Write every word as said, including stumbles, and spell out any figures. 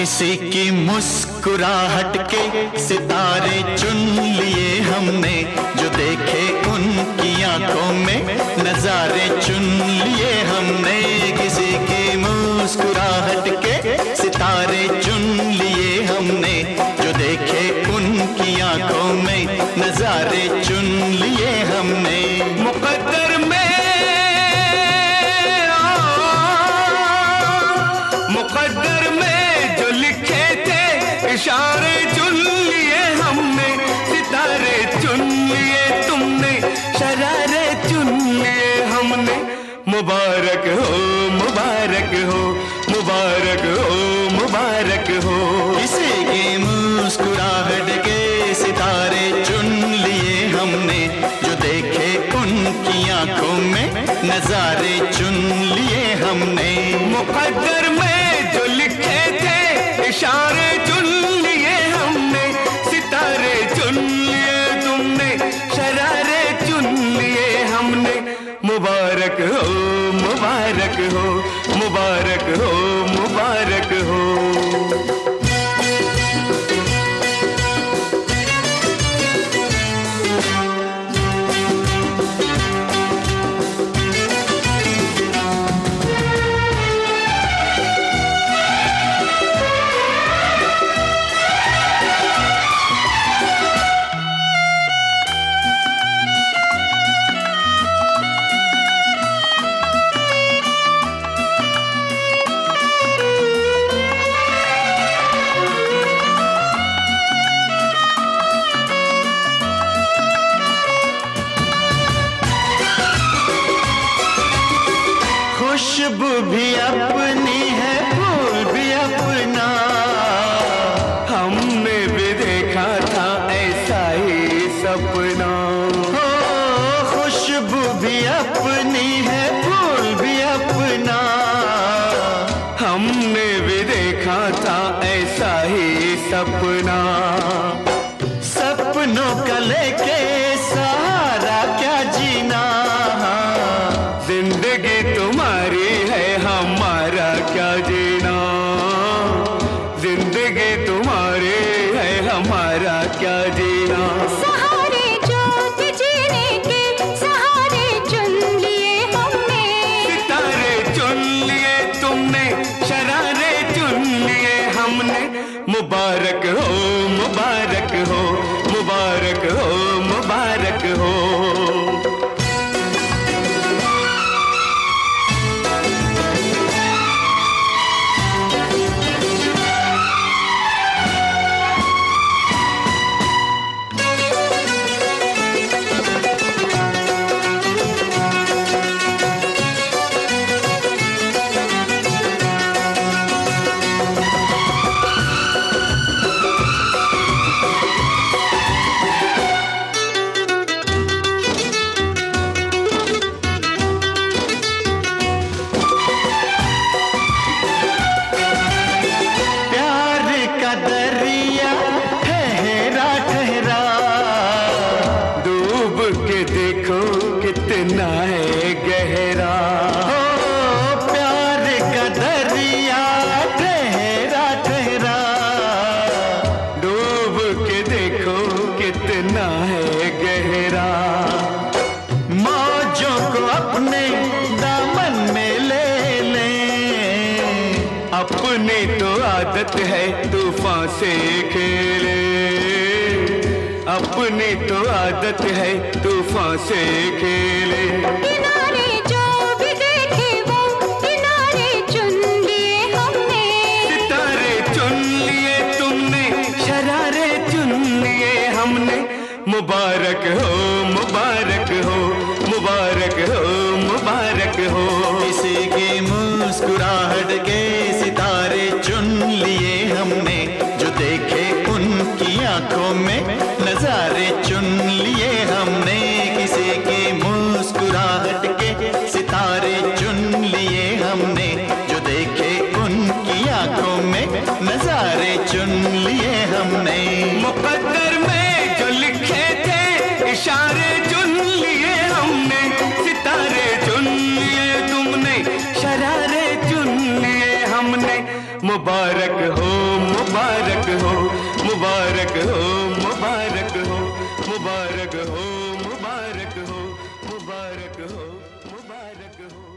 किसी की मुस्कुराहट के सितारे चुन लिए हमने, जो देखे उनकी आंखों में नजारे चुन लिए हमने। किसी की मुस्कुराहट के सितारे चुन लिए हमने, जो देखे उनकी आंखों में नजारे चुन लिए हमने। मुकद्दर में मुकद्दर में जो लिखे थे इशारे चुन लिए हमने, सितारे चुन लिए तुमने, शरारे चुन लिए हमने। मुबारक हो मुबारक हो मुबारक हो मुबारक हो। किसी की मुस्कुराहट के सितारे चुन लिए हमने, जो देखे उनकी आंखों में नजारे चुन लिए हमने। मुकद्दर में जो लिखे थे इशारे चुन लिए हमने, सितारे चुन लिए तुमने, शरारे चुन लिए हमने। मुबारक हो मुबारक हो मुबारक हो मुबारक हो। खुशबू भी अपनी है, फूल भी अपना, हमने भी देखा था ऐसा ही सपना। हो खुशबू भी अपनी है, फूल भी अपना, हमने भी देखा था ऐसा ही सपना। सपनों का लेके सहारा क्या जीना, जिंदगी तुम्हारी है हमारा क्या जीना, जिंदगी तुम्हारी है हमारा क्या जीना। सहारे जो जीने के सहारे चुन लिए हमने, सितारे चुन लिए तुमने, शरारे चुन लिए हमने। मुबारक हो मुबारक हो मुबारक हो मुबारक हो। देखो कितना है गहरा, हो प्यार का दरिया ठहरा ठहरा। डूब के देखो कितना है गहरा। मौजों को अपने दामन में ले ले, अपनी तो आदत है तूफान से खेले, अपनी तो आदत है तूफान से खेले। किनारे जो भी देखे वो किनारे चुन लिए हमने, सितारे चुन लिए तुमने, शरारे चुन लिए हमने। मुबारक हो मुबारक हो मुबारक हो मुबारक हो। किसी की मुस्कुराहट के सितारे चुन लिए हमने, जो देखे उनकी आंखों में नजारे चुन लिए हमने। किसी की मुस्कुराहट के सितारे चुन लिए हमने, जो देखे उनकी आंखों में नजारे चुन लिए हमने। मुकद्दर में जो लिखे थे इशारे चुन लिए हमने, सितारे चुन लिए तुमने, शरारे चुन लिए हमने। मुबारक हो हो मुबारक हो, मुबारक हो, मुबारक हो, मुबारक हो, मुबारक हो।